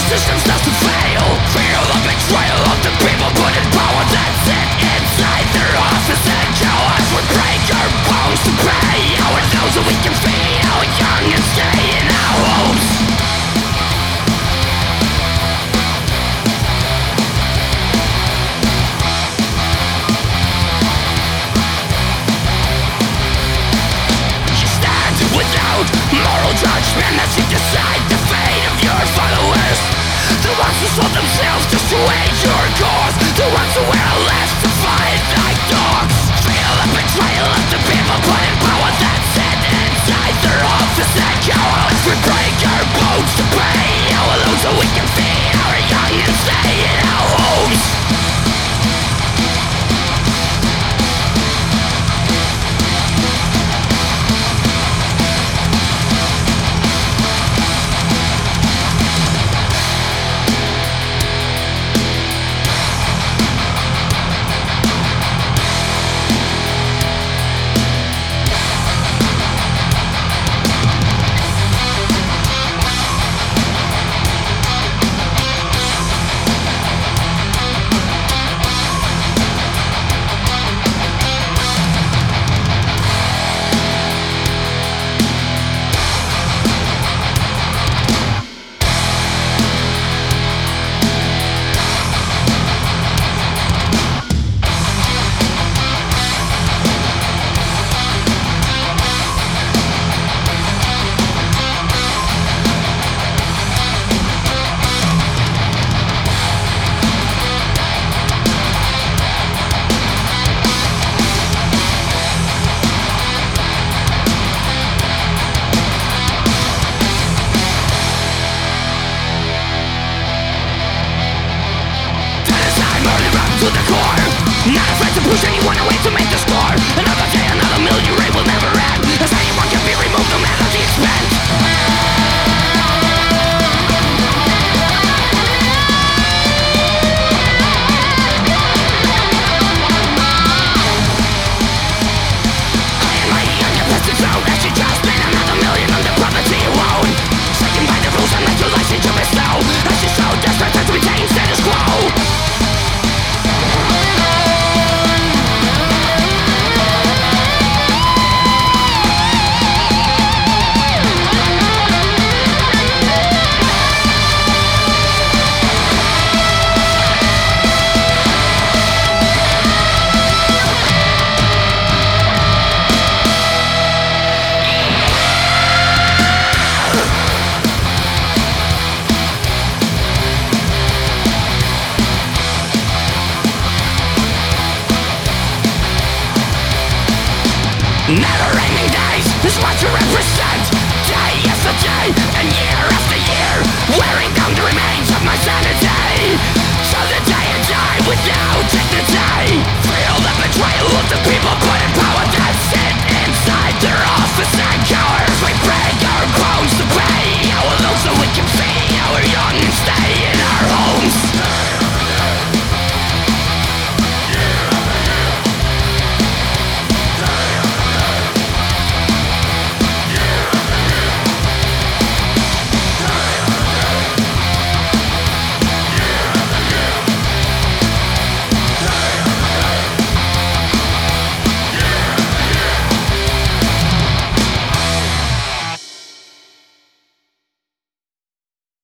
Systems start to fail. Feel the betrayal of the people put in power that sit inside their office and cowards would break our bones to pay our those that we can feed our young and stay in our homes. You stand without moral judgment as you decide the fate of your followers. The ones who sold themselves just to wage your cause. The ones who were left to fight like dogs. Feel the betrayal of the people put in power that sit inside their office and cowards. We break our bones to pay our loans so we can feed our young and stay in our homes. To the core, not afraid to push anyone away to make the score. Another day, another mill, your rate will never end. As anyone can be removed, no matter the expense. I am my younger person, so as she just made another million on the property you own. Shaken by the rules and regulations you bestow, as she so desperate to retain status quo. Never-ending days is what you represent. Day after day and year after year, wearing down the remains of my sanity. So the day I die without dignity. Feel the betrayal of the people put in power that sit